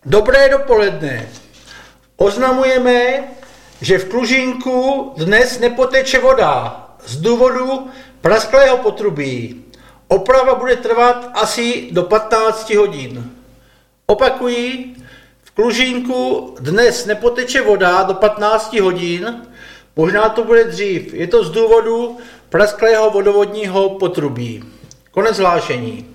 Dobré dopoledne. Oznamujeme, že v Klužínku dnes nepoteče voda z důvodu prasklého potrubí. Oprava bude trvat asi do 15 hodin. Opakuji, v Klužínku dnes nepoteče voda do 15 hodin, možná to bude dřív. Je to z důvodu prasklého vodovodního potrubí. Konec hlášení.